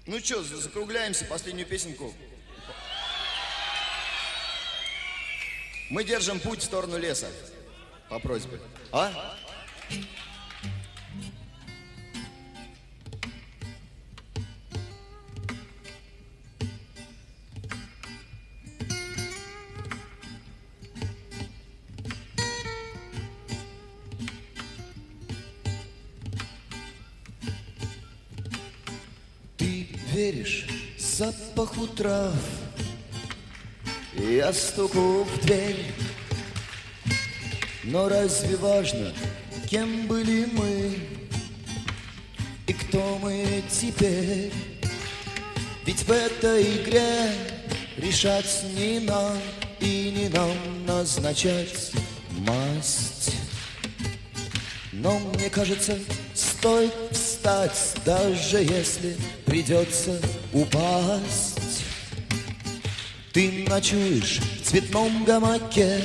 Ну что, закругляемся, последнюю песенку. Мы держим путь в сторону леса. По просьбе. А? Ты веришь запаху трав? Я стуку в дверь. Но разве важно, кем были мы и кто мы теперь? Ведь в этой игре решать не нам и не нам назначать масть. Но мне кажется, стоит встать, даже если придется упасть. Ты ночуешь в цветном гамаке,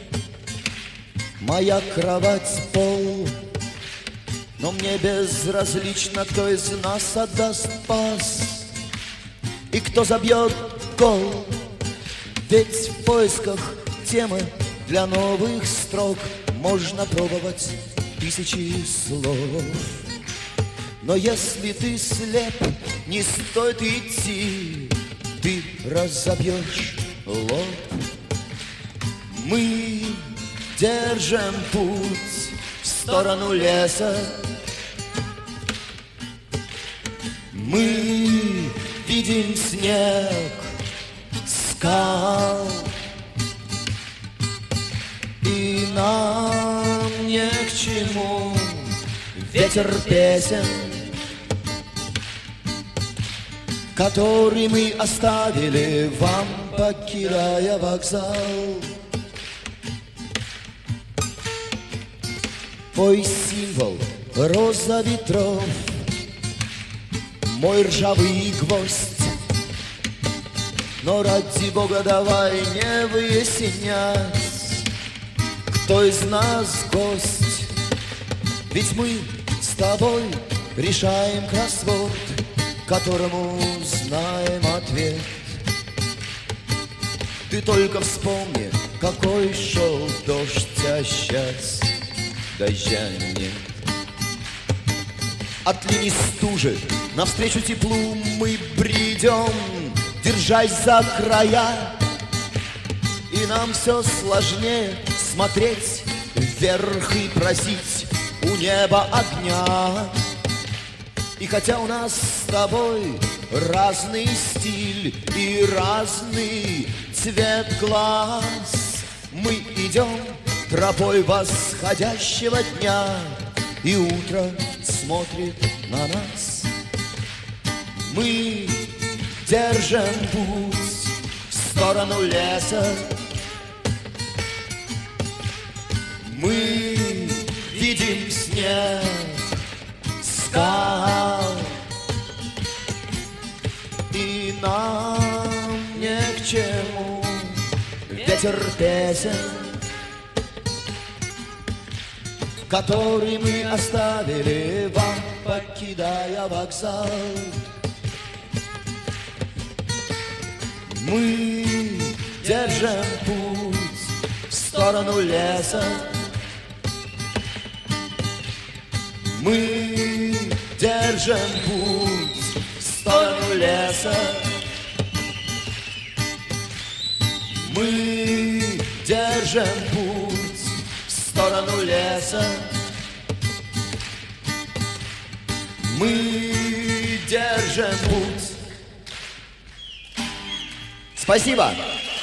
моя кровать пол. Но мне безразлично, кто из нас отдаст пас и кто забьет гол. Ведь в поисках темы для новых строк можно пробовать тысячи слов. Но если ты слеп, не стоит идти, ты разобьешь лоб. Мы держим путь в сторону леса. Мы видим снег, скал, и нам не к чему ветер песен, который мы оставили вам, покидая вокзал. Твой символ — роза ветров, мой ржавый гвоздь. Но ради Бога давай не выяснять, кто из нас гость. Ведь мы с тобой решаем кроссворд, которому знаем ответ. Ты только вспомни, какой шел дождь, а сейчас дождя нет. От линии стужи навстречу теплу мы бредем, держась за края. И нам все сложнее смотреть вверх и просить у неба огня. И хотя у нас с тобой разный стиль и разный цвет глаз, мы идем тропой восходящего дня, и утро смотрит на нас. Мы держим путь в сторону леса. Мы видим снег, скал, и нам не к чему ветер песен, который мы оставили вам, покидая вокзал. Мы держим путь в сторону леса. Мы держим путь в сторону леса. Мы держим путь в сторону леса. Мы держим путь. Спасибо.